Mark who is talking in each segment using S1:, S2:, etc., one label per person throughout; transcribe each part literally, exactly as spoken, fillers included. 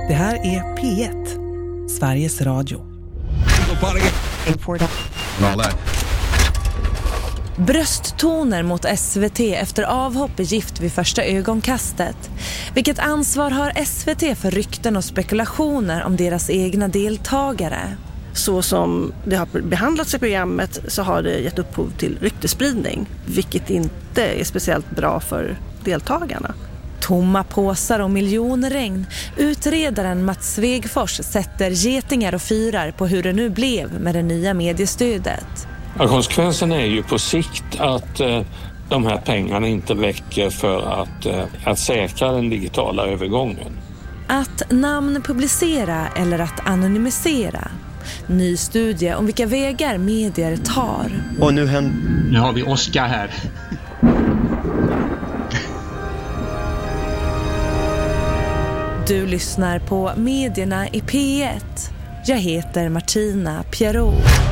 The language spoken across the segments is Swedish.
S1: Det här är P ett, Sveriges Radio. Brösttoner mot S V T efter avhopp i Gift vid första ögonkastet. Vilket ansvar har S V T för rykten och spekulationer om deras egna deltagare?
S2: Så som det har behandlats i programmet så har det gett upphov till ryktespridning, vilket inte är speciellt bra för deltagarna.
S1: Tomma påsar och miljonregn. Utredaren Mats Svegfors sätter getingar och fyrar på hur det nu blev med det nya mediestödet.
S3: Ja, konsekvensen är ju på sikt att eh, de här pengarna inte räcker för att, eh, att säkra den digitala övergången.
S1: Att namn publicera eller att anonymisera. Ny studie om vilka vägar medier tar.
S4: Och nu, händer...
S5: nu har vi Oskar här.
S1: Du lyssnar på Medierna i P ett. Jag heter Martina Pierrot.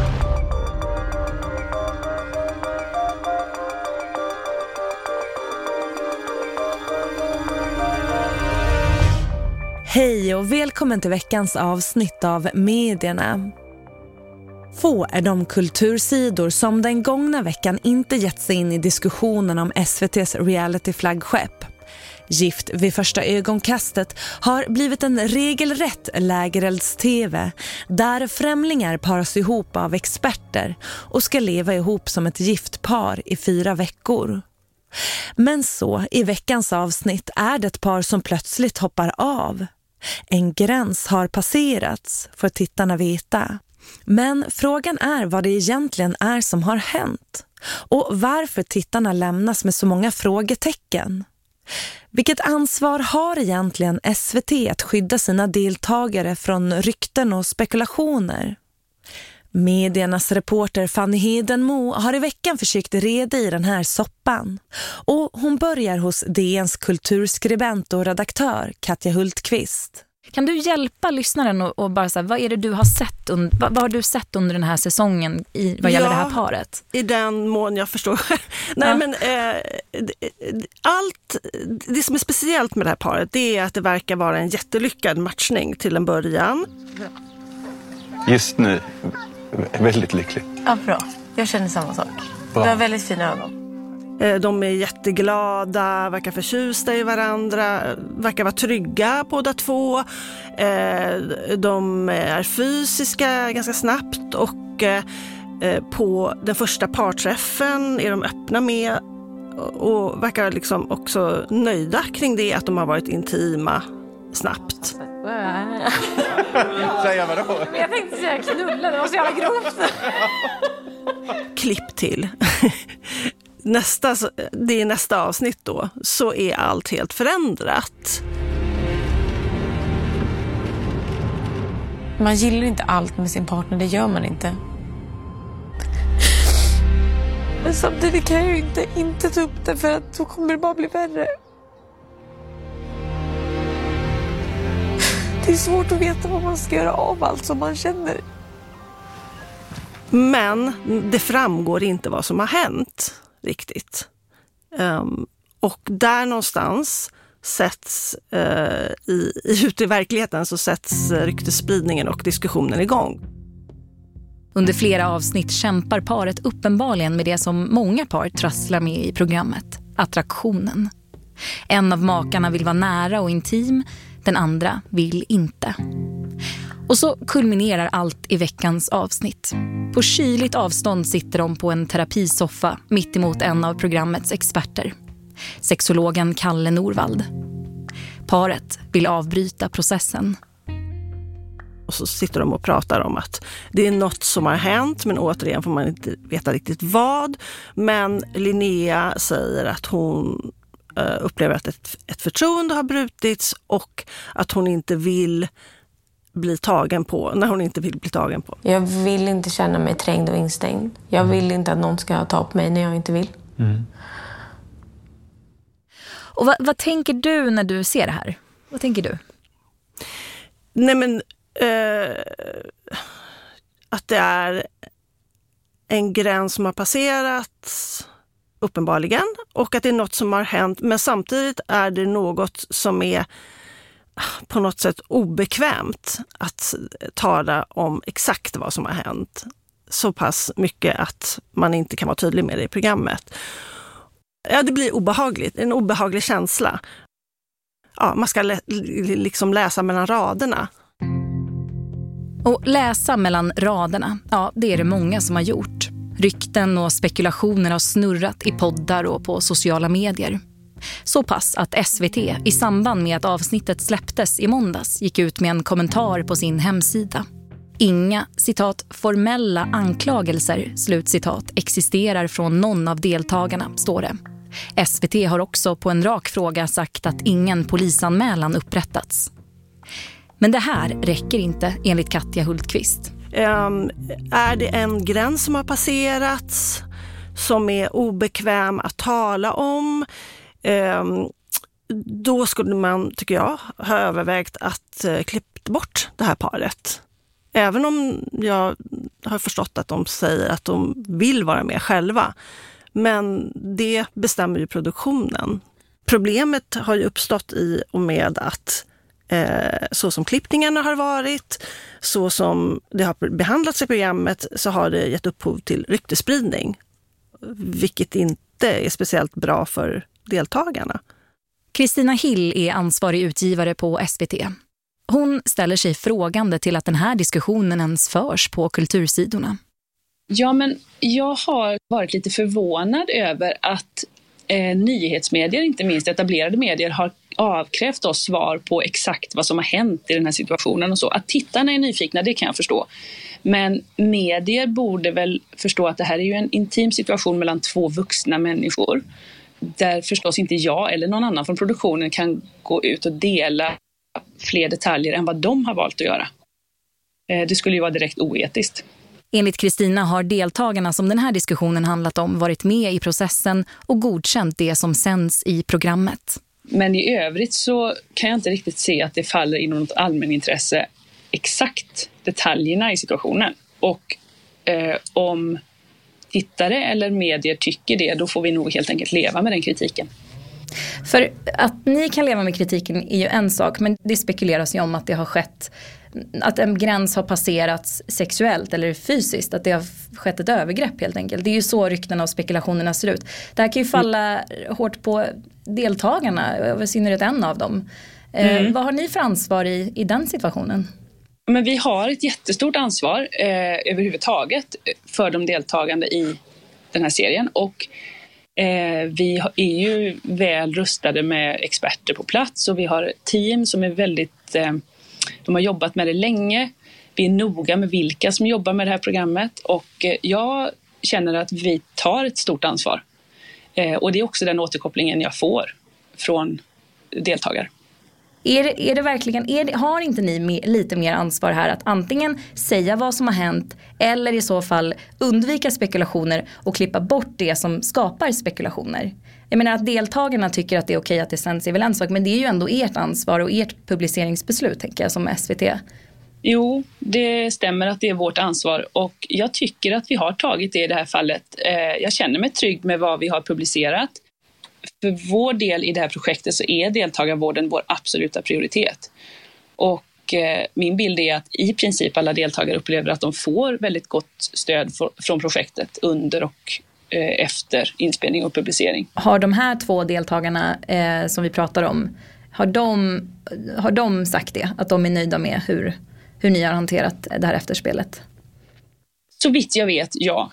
S1: Hej och välkommen till veckans avsnitt av Medierna. Få är de kultursidor som den gångna veckan inte gett sig in i diskussionen om S V T:s reality-flaggskepp. Gift vid första ögonkastet har blivit en regelrätt lägerelds-tv där främlingar paras ihop av experter och ska leva ihop som ett gift par i fyra veckor. Men så, i veckans avsnitt är det ett par som plötsligt hoppar av. En gräns har passerats, för tittarna veta. Men frågan är vad det egentligen är som har hänt. Och varför tittarna lämnas med så många frågetecken. Vilket ansvar har egentligen S V T att skydda sina deltagare från rykten och spekulationer? Mediernas reporter Fanny Hedenmo har i veckan försökt reda i den här soppan. Och hon börjar hos D N:s kulturskribent och redaktör Katja Hultqvist.
S6: Kan du hjälpa lyssnaren och, och bara säga, vad är det du har sett un, vad, vad har du sett under den här säsongen i vad gäller ja, det här paret?
S2: I den mån jag förstår. Nej ja. men eh, allt det som är speciellt med det här paret, det är att det verkar vara en jättelyckad matchning till en början.
S4: Just nu väldigt lycklig.
S7: Ja, bra. Jag känner samma sak.
S4: Bra.
S7: Du har väldigt fina ögon.
S2: De är jätteglada, verkar förtjusta i varandra, verkar vara trygga båda två. De är fysiska ganska snabbt och på den första parträffen är de öppna med och verkar liksom också nöjda kring det, att de har varit intima snabbt.
S4: Säga vadå?
S7: Jag tänkte säga knulla, det var så jävla grovt.
S2: Klipp till. Nästa, det är nästa avsnitt då, så är allt helt förändrat.
S7: Man gillar inte allt med sin partner, det gör man inte. Men samtidigt kan jag ju inte, inte ta upp det, för att då kommer det bara bli värre. Det är svårt att veta vad man ska göra av allt som man känner.
S2: Men det framgår inte vad som har hänt riktigt. Um, och där någonstans sätts uh, i, ute i verkligheten så sätts uh, ryktespridningen och diskussionen igång.
S6: Under flera avsnitt kämpar paret uppenbarligen med det som många par trasslar med i programmet, attraktionen. En av makarna vill vara nära och intim, den andra vill inte. Och så kulminerar allt i veckans avsnitt. På kyligt avstånd sitter de på en terapisoffa mitt emot en av programmets experter. Sexologen Kalle Norvald. Paret vill avbryta processen.
S2: Och så sitter de och pratar om att det är något som har hänt, men återigen får man inte veta riktigt vad. Men Linnea säger att hon uh, upplever att ett, ett förtroende har brutits och att hon inte vill bli tagen på, när hon inte vill bli tagen på.
S7: Jag vill inte känna mig trängd och instängd. Jag vill inte att någon ska ta på mig när jag inte vill.
S4: Mm.
S6: Och vad, vad tänker du när du ser det här? Vad tänker du?
S2: Nej men eh, att det är en gräns som har passerats uppenbarligen, och att det är något som har hänt, men samtidigt är det något som är på något sätt obekvämt att tala om exakt vad som har hänt. Så pass mycket att man inte kan vara tydlig med det i programmet. Ja, det blir obehagligt. En obehaglig känsla. Ja, man ska lä- liksom läsa mellan raderna.
S6: Och läsa mellan raderna, ja, det är det många som har gjort. Rykten och spekulationer har snurrat i poddar och på sociala medier. Så pass att S V T i samband med att avsnittet släpptes i måndags gick ut med en kommentar på sin hemsida. Inga, citat, formella anklagelser, slutcitat, existerar från någon av deltagarna, står det. S V T har också på en rak fråga sagt att ingen polisanmälan upprättats. Men det här räcker inte enligt Katja Hultqvist.
S2: Um, är det en gräns som har passerats som är obekväm att tala om, um, då skulle man, tycker jag, ha övervägt att uh, klippa bort det här paret. Även om jag har förstått att de säger att de vill vara med själva. Men det bestämmer ju produktionen. Problemet har ju uppstått i och med att eh, så som klippningarna har varit, så som det har behandlats i programmet, så har det gett upphov till ryktespridning. Vilket inte är speciellt bra för deltagarna.
S6: Kristina Hill är ansvarig utgivare på S V T. Hon ställer sig frågande till att den här diskussionen ens förs på kultursidorna.
S5: Ja, men jag har varit lite förvånad över att eh, nyhetsmedier, inte minst etablerade medier, har avkrävt oss svar på exakt vad som har hänt i den här situationen och så. Att tittarna är nyfikna, det kan jag förstå. Men medier borde väl förstå att det här är ju en intim situation mellan två vuxna människor. Där förstås inte jag eller någon annan från produktionen kan gå ut och dela fler detaljer än vad de har valt att göra. Eh, det skulle ju vara direkt oetiskt.
S6: Enligt Kristina har deltagarna som den här diskussionen handlat om varit med i processen och godkänt det som sänds i programmet.
S5: Men i övrigt så kan jag inte riktigt se att det faller inom något allmänintresse exakt detaljerna i situationen. Och eh, om tittare eller medier tycker det, då får vi nog helt enkelt leva med den kritiken.
S6: För att ni kan leva med kritiken är ju en sak, men det spekuleras ju om att det har skett, att en gräns har passerats sexuellt eller fysiskt, att det har skett ett övergrepp helt enkelt. Det är ju så ryktena och spekulationerna ser ut. Det här kan ju falla mm. hårt på deltagarna, i synnerhet en av dem. Mm. Eh, vad har ni för ansvar i, i den situationen?
S5: Men vi har ett jättestort ansvar eh, överhuvudtaget för de deltagande i den här serien, och Eh, vi är ju väl rustade med experter på plats, och vi har ett team som är väldigt, eh, de har jobbat med det länge. Vi är noga med vilka som jobbar med det här programmet, och eh, jag känner att vi tar ett stort ansvar. Eh, och det är också den återkopplingen jag får från deltagare.
S6: Är det, är det verkligen, är det, har inte ni med, lite mer ansvar här att antingen säga vad som har hänt eller i så fall undvika spekulationer och klippa bort det som skapar spekulationer? Jag menar att deltagarna tycker att det är okej att det sänds är väl en sak, men det är ju ändå ert ansvar och ert publiceringsbeslut, tänker jag, som S V T.
S5: Jo, det stämmer att det är vårt ansvar, och jag tycker att vi har tagit det i det här fallet. Jag känner mig trygg med vad vi har publicerat. För vår del i det här projektet så är deltagarvården vår absoluta prioritet. Och eh, min bild är att i princip alla deltagare upplever att de får väldigt gott stöd för, från projektet under och eh, efter inspelning och publicering.
S6: Har de här två deltagarna eh, som vi pratar om, har de, har de sagt det? Att de är nöjda med hur, hur ni har hanterat det här efterspelet?
S5: Så vitt jag vet, ja.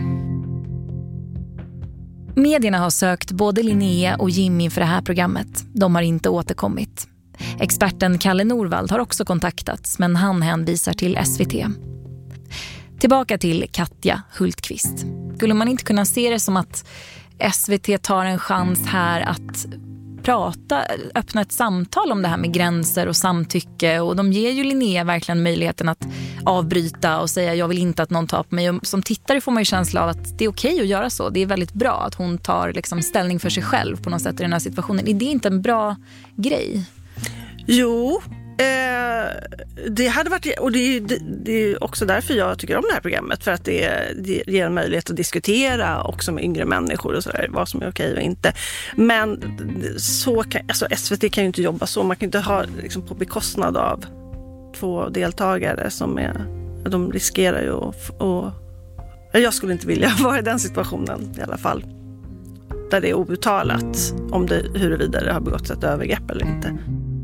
S6: Medierna har sökt både Linnea och Jimmy för det här programmet. De har inte återkommit. Experten Kalle Norvald har också kontaktats, men han hänvisar till S V T. Tillbaka till Katja Hultqvist. Skulle man inte kunna se det som att S V T tar en chans här att prata, öppna ett samtal om det här med gränser och samtycke, och de ger ju Linnea verkligen möjligheten att avbryta och säga jag vill inte att någon tar på mig, och som tittare får man ju känsla av att det är okej att göra så. Det är väldigt bra att hon tar liksom ställning för sig själv på något sätt i den här situationen. Är det inte en bra grej?
S2: Jo, Eh, det hade varit, och det är, det, det är också därför jag tycker om det här programmet, för att det, det ger en möjlighet att diskutera också med yngre människor och sådär, vad som är okej och inte. Men så kan, alltså S V T kan ju inte jobba så, man kan inte ha liksom på bekostnad av två deltagare som är, de riskerar ju att, och jag skulle inte vilja vara i den situationen i alla fall, där det är outtalat om det, huruvida det har begåtts ett övergrepp eller inte.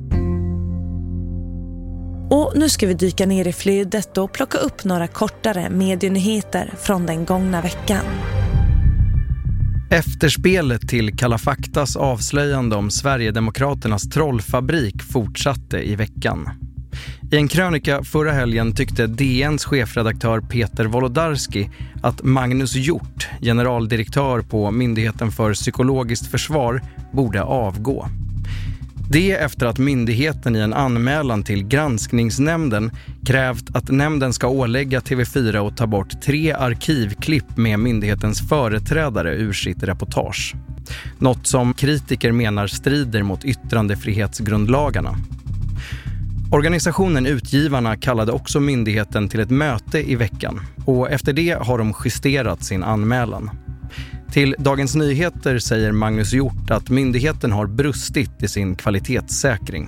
S1: Och nu ska vi dyka ner i flödet och plocka upp några kortare medienyheter från den gångna veckan.
S8: Efterspelet till Kalla faktas avslöjande om Sverigedemokraternas trollfabrik fortsatte i veckan. I en krönika förra helgen tyckte D N:s chefredaktör Peter Wolodarski att Magnus Hjort, generaldirektör på Myndigheten för psykologiskt försvar, borde avgå. Det efter att myndigheten i en anmälan till granskningsnämnden krävt att nämnden ska ålägga T V fyra att ta bort tre arkivklipp med myndighetens företrädare ur sitt reportage. Något som kritiker menar strider mot yttrandefrihetsgrundlagarna. Organisationen Utgivarna kallade också myndigheten till ett möte i veckan, och efter det har de justerat sin anmälan. Till Dagens Nyheter säger Magnus Hjort att myndigheten har brustit i sin kvalitetssäkring.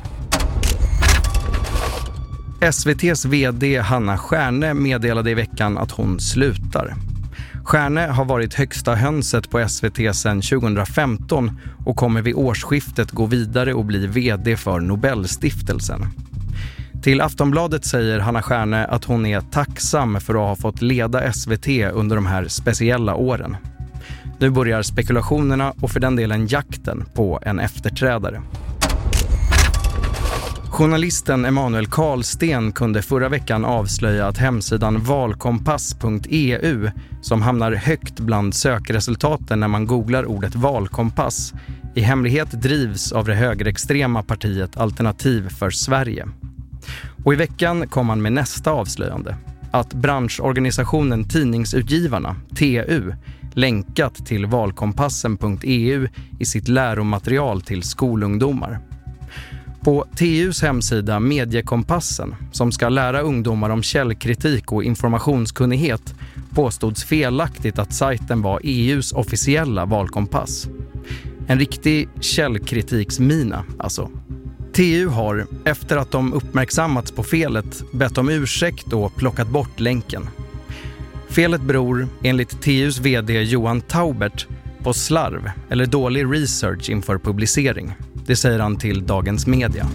S8: S V T:s vd Hanna Stjärne meddelade i veckan att hon slutar. Stjärne har varit högsta hönset på S V T sedan tjugohundrafemton och kommer vid årsskiftet gå vidare och bli vd för Nobelstiftelsen. Till Aftonbladet säger Hanna Stjärne att hon är tacksam för att ha fått leda S V T under de här speciella åren. Nu börjar spekulationerna och för den delen jakten på en efterträdare. Journalisten Emanuel Karlsten kunde förra veckan avslöja att hemsidan valkompass punkt e u, som hamnar högt bland sökresultaten när man googlar ordet valkompass, i hemlighet drivs av det högerextrema partiet Alternativ för Sverige. Och i veckan kom man med nästa avslöjande, att branschorganisationen Tidningsutgivarna, T U, länkat till valkompassen punkt e u i sitt läromaterial till skolungdomar. På T U:s hemsida Mediekompassen, som ska lära ungdomar om källkritik och informationskunnighet, påstods felaktigt att sajten var E U:s officiella valkompass. En riktig källkritiksmina alltså. T U har, efter att de uppmärksammats på felet, bett om ursäkt och plockat bort länken. Felet beror, enligt T U:s vd Johan Taubert, på slarv eller dålig research inför publicering. Det säger han till Dagens Media.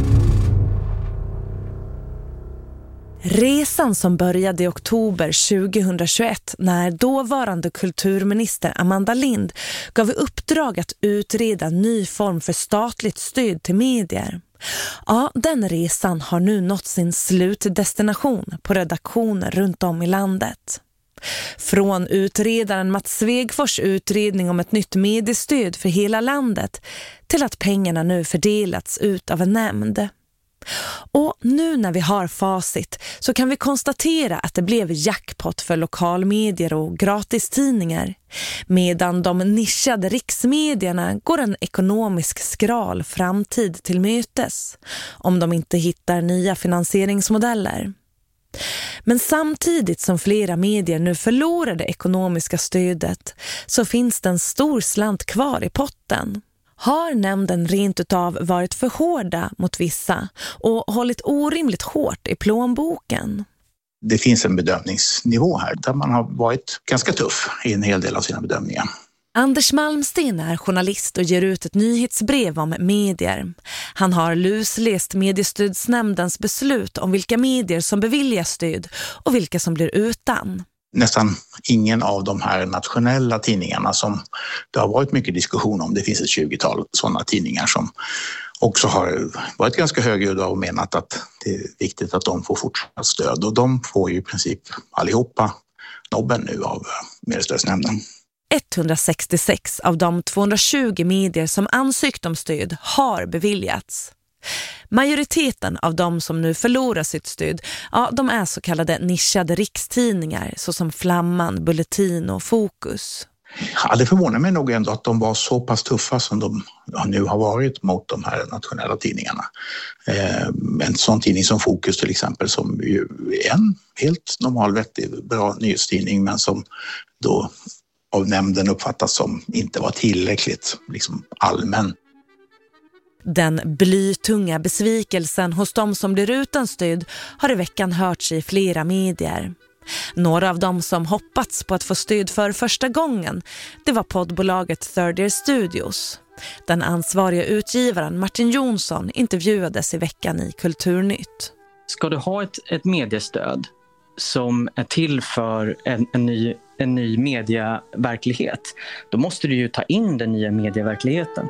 S1: Resan som började i oktober tjugohundratjugoett när dåvarande kulturminister Amanda Lind gav i uppdrag att utreda ny form för statligt stöd till medier. Ja, den resan har nu nått sin slutdestination på redaktioner runt om i landet. Från utredaren Mats Svegfors utredning om ett nytt mediestöd för hela landet till att pengarna nu fördelats ut av en nämnd. Och nu när vi har facit så kan vi konstatera att det blev jackpot för lokalmedier och gratistidningar, medan de nischade riksmedierna går en ekonomisk skral framtid till mötes om de inte hittar nya finansieringsmodeller. Men samtidigt som flera medier nu förlorar det ekonomiska stödet så finns det en stor slant kvar i potten. Har nämnden rent utav varit för hårda mot vissa och hållit orimligt hårt i plånboken?
S9: Det finns en bedömningsnivå här där man har varit ganska tuff i en hel del av sina bedömningar.
S1: Anders Malmsten är journalist och ger ut ett nyhetsbrev om medier. Han har lusläst mediestödsnämndens beslut om vilka medier som beviljas stöd och vilka som blir utan.
S9: Nästan ingen av de här nationella tidningarna som det har varit mycket diskussion om, det finns ett tjugotal sådana tidningar som också har varit ganska högljudda och menat att det är viktigt att de får fortsatt stöd. Och de får ju i princip allihopa nobben nu av mediestödsnämnden.
S1: etthundrasextiosex av de tvåhundratjugo medier som ansökt om stöd har beviljats. Majoriteten av de som nu förlorar sitt stöd, ja, de är så kallade nischade rikstidningar såsom Flamman, Bulletin och Fokus.
S9: Ja, det förvånar mig nog ändå att de var så pass tuffa som de nu har varit mot de här nationella tidningarna. Eh, en sån tidning som Fokus till exempel, som ju är en helt normal, vettig, bra nyhetstidning, men som då av nämnden uppfattas som inte var tillräckligt liksom allmän.
S1: Den blytunga besvikelsen hos de som blir utan stöd har i veckan hörts i flera medier. Några av dem som hoppats på att få stöd för första gången, det var poddbolaget Third Ear Studios. Den ansvariga utgivaren Martin Jonsson intervjuades i veckan i Kulturnytt.
S10: Ska du ha ett, ett mediestöd som är till för en, en, ny, en ny medieverklighet, då måste du ju ta in den nya medieverkligheten.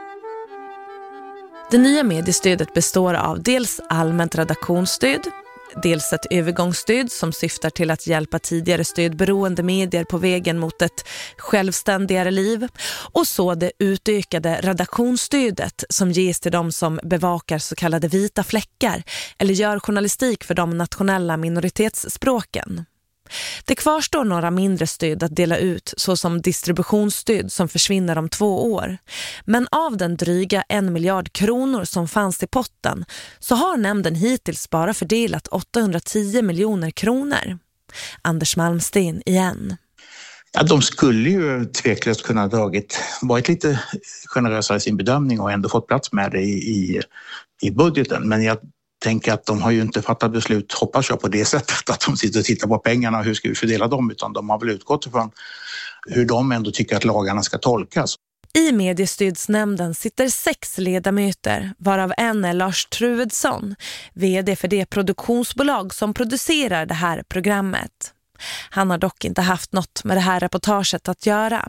S1: Det nya mediestödet består av dels allmänt redaktionsstöd, dels ett övergångsstöd som syftar till att hjälpa tidigare stödberoende medier på vägen mot ett självständigare liv, och så det utökade redaktionsstödet som ges till de som bevakar så kallade vita fläckar eller gör journalistik för de nationella minoritetsspråken. Det kvarstår några mindre stöd att dela ut, såsom distributionsstöd som försvinner om två år. Men av den dryga en miljard kronor som fanns i potten så har nämnden hittills bara fördelat åttahundratio miljoner kronor. Anders Malmsten igen.
S9: Ja, de skulle ju tveklöst kunna ha dragit, varit lite generösare i sin bedömning och ändå fått plats med det i, i, i budgeten. Men jag tänker att de har ju inte fattat beslut, hoppas jag, på det sättet att de sitter och tittar på pengarna och hur ska vi fördela dem, utan de har väl utgått ifrån hur de ändå tycker att lagarna ska tolkas.
S1: I mediestödsnämnden sitter sex ledamöter, varav en är Lars Truedsson, vd för det produktionsbolag som producerar det här programmet. Han har dock inte haft något med det här reportaget att göra.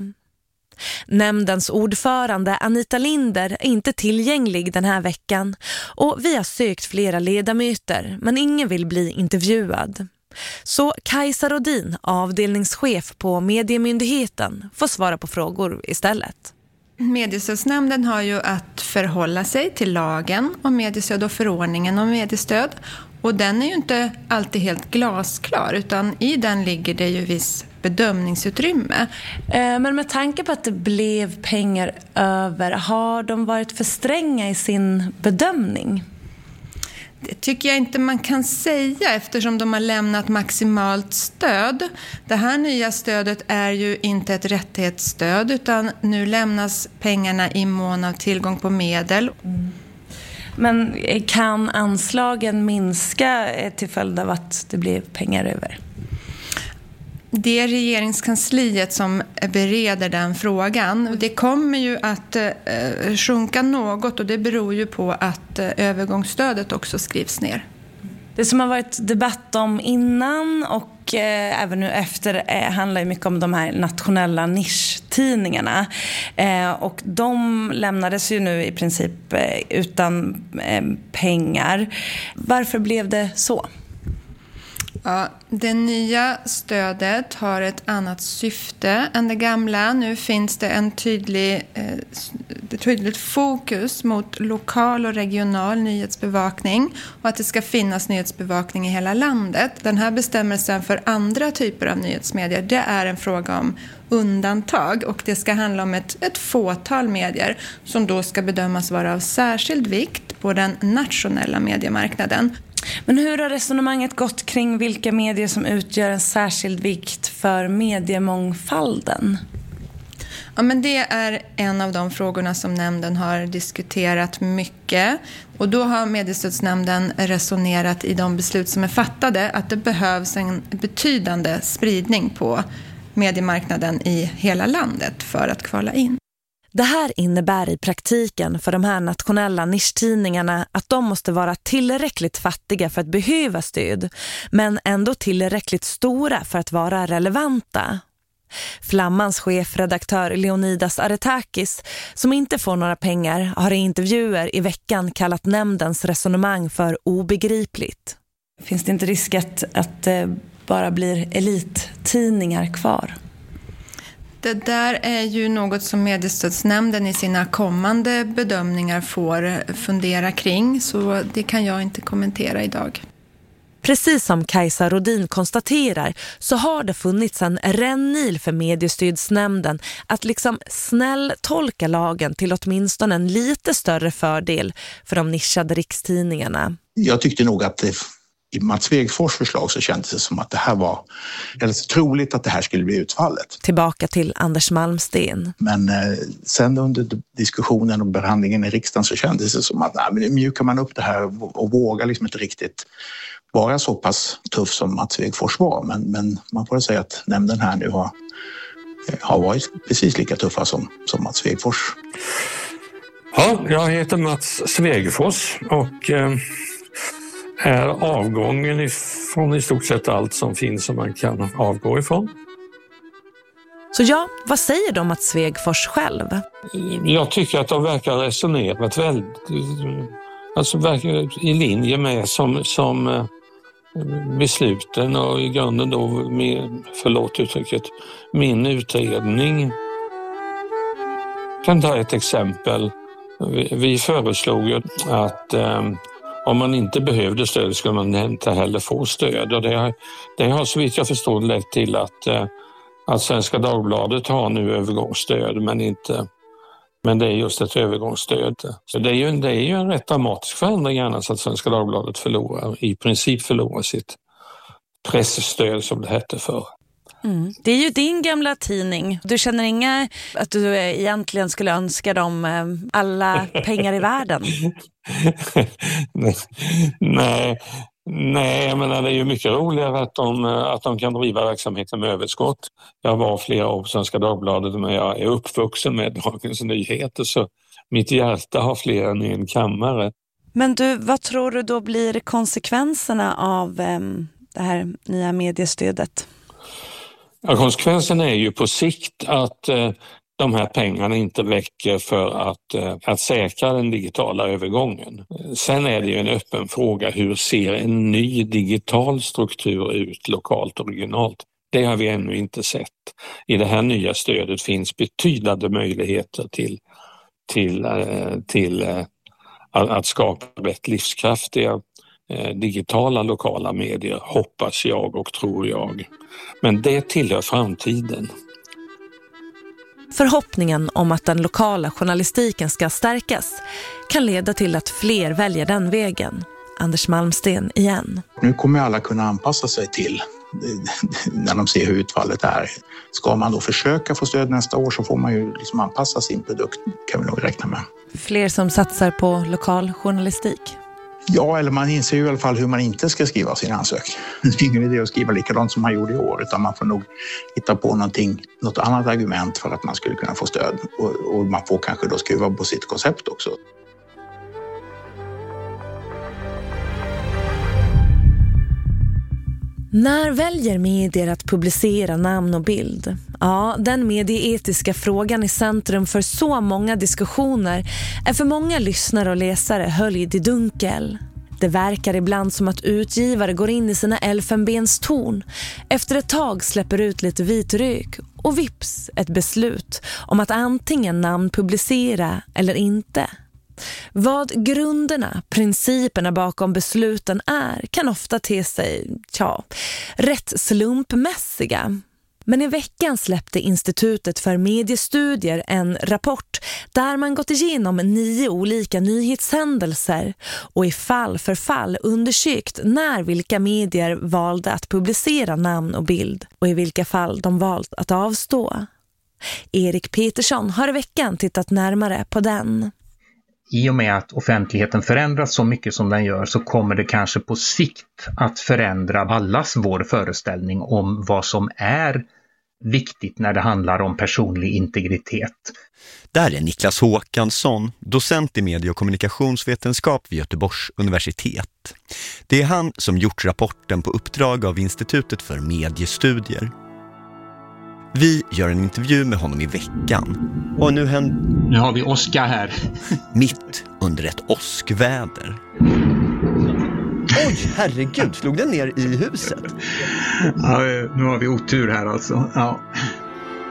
S1: Nämndens ordförande Anita Linder är inte tillgänglig den här veckan, och vi har sökt flera ledamöter, men ingen vill bli intervjuad. Så Kajsa Rodin, avdelningschef på Mediemyndigheten, får svara på frågor istället.
S11: Mediestödsnämnden har ju att förhålla sig till lagen om mediestöd och förordningen om mediestöd. Och den är ju inte alltid helt glasklar, utan i den ligger det ju viss bedömningsutrymme.
S1: Men med tanke på att det blev pengar över, har de varit för stränga i sin bedömning?
S11: Det tycker jag inte man kan säga, eftersom de har lämnat maximalt stöd. Det här nya stödet är ju inte ett rättighetsstöd, utan nu lämnas pengarna i mån av tillgång på medel.
S1: Mm. Men kan anslagen minska till följd av att det blir pengar över?
S11: Det är regeringskansliet som bereder den frågan. Det kommer ju att eh, sjunka något, och det beror ju på att eh, övergångsstödet också skrivs ner.
S1: Det som har varit debatt om innan och eh, även nu efter eh, handlar ju mycket om de här nationella nischtidningarna. Eh, och de lämnades ju nu i princip eh, utan eh, pengar. Varför blev det så?
S11: Ja, det nya stödet har ett annat syfte än det gamla. Nu finns det en tydlig, eh, tydligt fokus mot lokal och regional nyhetsbevakning, och att det ska finnas nyhetsbevakning i hela landet. Den här bestämmelsen för andra typer av nyhetsmedier, det är en fråga om undantag, och det ska handla om ett, ett fåtal medier som då ska bedömas vara av särskild vikt på den nationella mediemarknaden.
S1: Men hur har resonemanget gått kring vilka medier som utgör en särskild vikt för mediemångfalden?
S11: Ja, men det är en av de frågorna som nämnden har diskuterat mycket. Och då har mediestödsnämnden resonerat i de beslut som är fattade att det behövs en betydande spridning på mediemarknaden i hela landet för att kvala in.
S1: Det här innebär i praktiken för de här nationella nischtidningarna att de måste vara tillräckligt fattiga för att behöva stöd, men ändå tillräckligt stora för att vara relevanta. Flammans chefredaktör Leonidas Aretakis, som inte får några pengar, har i intervjuer i veckan kallat nämndens resonemang för obegripligt. Finns det inte risk att, att det bara blir elittidningar kvar?
S11: Det där är ju något som mediestödsnämnden i sina kommande bedömningar får fundera kring, så det kan jag inte kommentera idag.
S1: Precis som Kajsa Rodin konstaterar så har det funnits en rännil för mediestödsnämnden att liksom snälltolka lagen till åtminstone en lite större fördel för de nischade rikstidningarna.
S9: Jag tyckte nog att det, i Mats Svegfors förslag så kändes det som att det här var väldigt troligt att det här skulle bli utfallet.
S1: Tillbaka till Anders Malmsten.
S9: Men eh, sen under diskussionen och behandlingen i riksdagen så kändes det som att nej, men nu mjukar man upp det här och, och vågar liksom inte riktigt vara så pass tuff som Mats Svegfors var. Men, men man får säga att nämnden här nu har, har varit precis lika tuffa som, som Mats Svegfors.
S3: Ja, jag heter Mats Svegfors och eh, är avgången ifrån i stort sett allt som finns som man kan avgå ifrån.
S1: Så ja, vad säger de om Mats Svegfors själv?
S3: Jag tycker att de verkar resonerat väldigt, alltså verkar i linje med som, som besluten och i grunden då, med, förlåt uttrycket, min utredning. Jag kan ta ett exempel. Vi föreslog ju att eh, om man inte behövde stöd skulle man inte heller få stöd. Och det, har, det har så vitt jag förstår lett till att, eh, att Svenska Dagbladet har nu övergångsstöd men inte, men det är just ett övergångsstöd. Så det är ju, det är ju en rätt dramatisk förändring annars att Svenska Dagbladet förlorar, i princip förlorar sitt pressstöd som det hette för.
S1: Mm. Det är ju din gamla tidning. Du känner inga att du egentligen skulle önska dem alla pengar i världen?
S3: nej, nej, jag menar det är ju mycket roligare att de, att de kan driva verksamheten med överskott. Jag var flera år på Svenska Dagbladet men jag är uppvuxen med Dagens Nyheter så mitt hjärta har fler än en kammare.
S1: Men du, vad tror du då blir konsekvenserna av um, det här nya mediestödet?
S3: Ja, konsekvensen är ju på sikt att eh, de här pengarna inte räcker för att, eh, att säkra den digitala övergången. Sen är det ju en öppen fråga, hur ser en ny digital struktur ut lokalt och regionalt? Det har vi ännu inte sett. I det här nya stödet finns betydande möjligheter till, till, eh, till eh, att, att skapa rätt livskraftiga eh, digitala lokala medier, hoppas jag och tror jag. Men det tillhör framtiden.
S1: Förhoppningen om att den lokala journalistiken ska stärkas kan leda till att fler väljer den vägen. Anders Malmsten igen.
S9: Nu kommer alla kunna anpassa sig till när de ser hur utfallet är. Ska man då försöka få stöd nästa år så får man ju liksom anpassa sin produkt, kan vi nog räkna med.
S1: Fler som satsar på lokal journalistik.
S9: Ja, eller man inser ju i alla fall hur man inte ska skriva sin ansökan. Det är ingen idé att skriva likadant som man gjorde i år utan man får nog hitta på någonting, något annat argument för att man skulle kunna få stöd. Och, och man får kanske då skruva på sitt koncept också.
S1: När väljer medier att publicera namn och bild? Ja, den medieetiska frågan i centrum för så många diskussioner är för många lyssnare och läsare höljd i dunkel. Det verkar ibland som att utgivare går in i sina elfenbenstorn, efter ett tag släpper ut lite vit rök och vips ett beslut om att antingen namnpublicera eller inte. Vad grunderna, principerna bakom besluten är kan ofta te sig, tja, rätt slumpmässiga. Men i veckan släppte Institutet för mediestudier en rapport där man gått igenom nio olika nyhetshändelser och i fall för fall undersökt när vilka medier valde att publicera namn och bild och i vilka fall de valt att avstå. Erik Petersson har i veckan tittat närmare på den.
S12: I och med att offentligheten förändras så mycket som den gör så kommer det kanske på sikt att förändra allas vår föreställning om vad som är viktigt när det handlar om personlig integritet.
S13: Där är Niklas Håkansson, docent i medie- och kommunikationsvetenskap vid Göteborgs universitet. Det är han som gjort rapporten på uppdrag av Institutet för mediestudier. Vi gör en intervju med honom i veckan. Och nu händer...
S12: Nu har vi Oskar här.
S13: Mitt under ett åskväder. Oj, herregud, slog den ner i huset?
S12: Ja, nu har vi otur här alltså. Ja.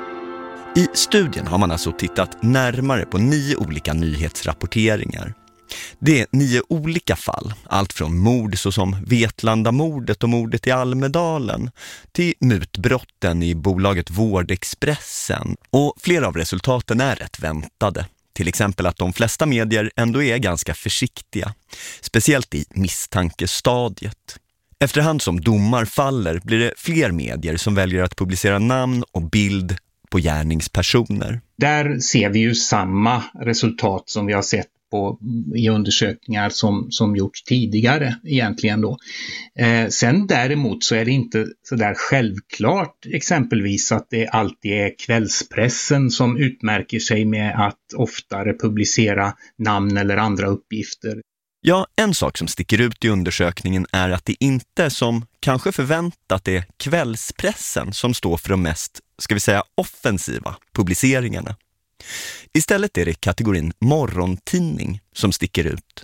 S13: I studien har man alltså tittat närmare på nio olika nyhetsrapporteringar. Det är nio olika fall, allt från mord såsom Vetlandamordet och mordet i Almedalen till mutbrotten i bolaget Vårdexpressen. Och flera av resultaten är rätt väntade. Till exempel att de flesta medier ändå är ganska försiktiga, speciellt i misstankestadiet. Efterhand som domar faller blir det fler medier som väljer att publicera namn och bild på gärningspersoner.
S12: Där ser vi ju samma resultat som vi har sett på, i undersökningar som, som gjorts tidigare egentligen då. Eh, sen däremot så är det inte så där självklart exempelvis att det alltid är kvällspressen som utmärker sig med att oftare publicera namn eller andra uppgifter.
S13: Ja, en sak som sticker ut i undersökningen är att det inte som kanske förväntat är kvällspressen som står för de mest, ska vi säga, offensiva publiceringarna. Istället är det kategorin morgontidning som sticker ut.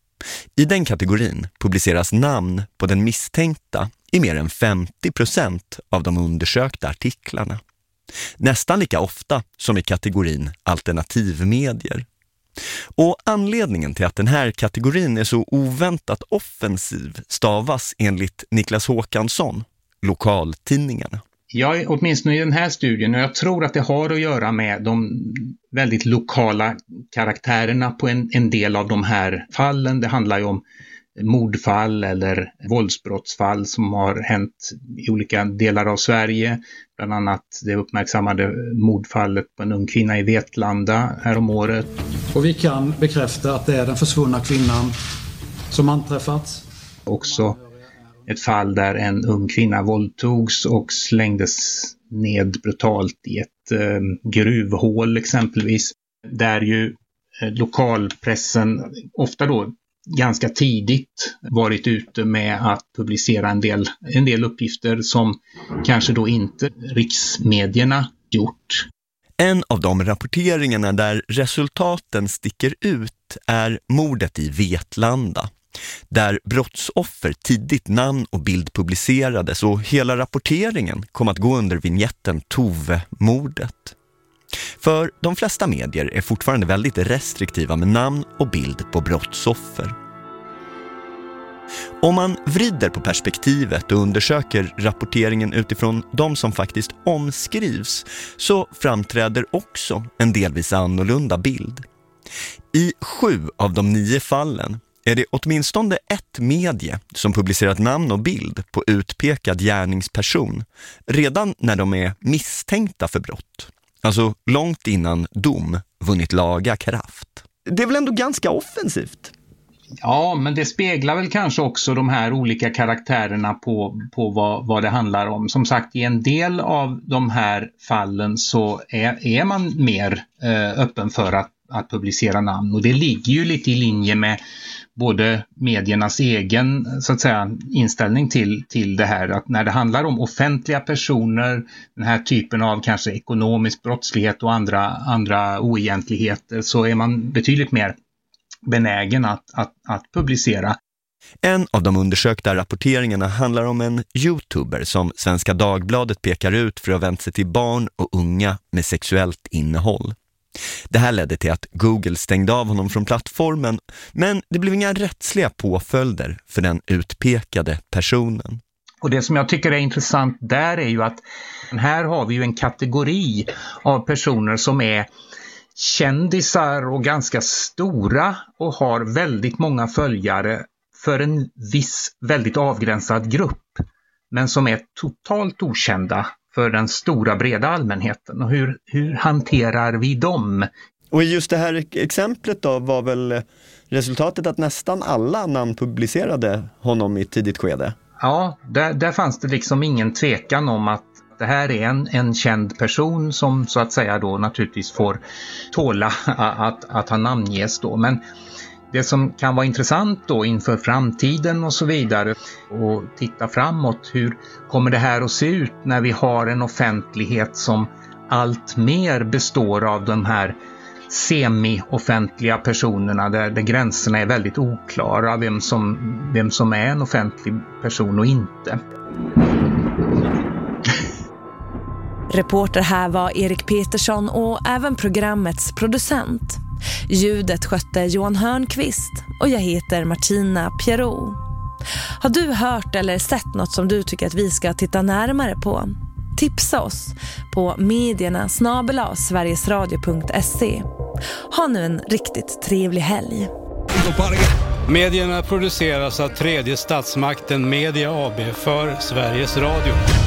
S13: I den kategorin publiceras namn på den misstänkta i mer än femtio procent av de undersökta artiklarna. Nästan lika ofta som i kategorin alternativmedier. Och anledningen till att den här kategorin är så oväntat offensiv stavas enligt Niklas Håkansson, lokaltidningarna.
S12: Ja, åtminstone i den här studien, och jag tror att det har att göra med de väldigt lokala karaktärerna på en, en del av de här fallen. Det handlar ju om mordfall eller våldsbrottsfall som har hänt i olika delar av Sverige. Bland annat det uppmärksammade mordfallet på en ung kvinna i Vetlanda häromåret.
S14: Och vi kan bekräfta att det är den försvunna kvinnan som anträffats.
S12: Också ett fall där en ung kvinna våldtogs och slängdes ned brutalt i ett eh, gruvhål exempelvis. Där ju eh, lokalpressen ofta då ganska tidigt varit ute med att publicera en del, en del uppgifter som kanske då inte riksmedierna gjort.
S13: En av de rapporteringarna där resultaten sticker ut är mordet i Vetlanda, där brottsoffer tidigt namn och bild publicerades och hela rapporteringen kom att gå under vignetten Tove-mordet. För de flesta medier är fortfarande väldigt restriktiva med namn och bild på brottsoffer. Om man vrider på perspektivet och undersöker rapporteringen utifrån de som faktiskt omskrivs så framträder också en delvis annorlunda bild. I sju av de nio fallen är det åtminstone ett medie som publicerat namn och bild på utpekad gärningsperson redan när de är misstänkta för brott. Alltså långt innan dom vunnit laga kraft. Det är väl ändå ganska offensivt?
S12: Ja, men det speglar väl kanske också de här olika karaktärerna på, på vad, vad det handlar om. Som sagt, i en del av de här fallen så är, är man mer eh, öppen för att, att publicera namn. Och det ligger ju lite i linje med både mediernas egen så att säga, inställning till, till det här. Att när det handlar om offentliga personer, den här typen av kanske ekonomisk brottslighet och andra, andra oegentligheter, så är man betydligt mer benägen att, att, att publicera.
S13: En av de undersökta rapporteringarna handlar om en YouTuber som Svenska Dagbladet pekar ut för att vända sig till barn och unga med sexuellt innehåll. Det här ledde till att Google stängde av honom från plattformen, men det blev inga rättsliga påföljder för den utpekade personen.
S12: Och det som jag tycker är intressant där är ju att här har vi ju en kategori av personer som är kändisar och ganska stora och har väldigt många följare för en viss väldigt avgränsad grupp, men som är totalt okända för den stora breda allmänheten. Och hur, hur hanterar vi dem?
S13: Och just det här exemplet då var väl resultatet att nästan alla namn publicerade honom i ett tidigt skede?
S12: Ja, där, där fanns det liksom ingen tvekan om att det här är en, en känd person som så att säga då naturligtvis får tåla att, att han namnges då. Men det som kan vara intressant då inför framtiden och så vidare och titta framåt, hur kommer det här att se ut när vi har en offentlighet som allt mer består av de här semi-offentliga personerna där, där gränserna är väldigt oklara, vem som, vem som är en offentlig person och inte.
S1: Reporter här var Erik Petersson och även programmets producent. Ljudet skötte Johan Hörnqvist och jag heter Martina Pierrot. Har du hört eller sett något som du tycker att vi ska titta närmare på? Tipsa oss på medierna snabel-a sverigesradio punkt se. Ha nu en riktigt trevlig helg.
S15: Medierna produceras av tredje statsmakten Media A B för Sveriges Radio.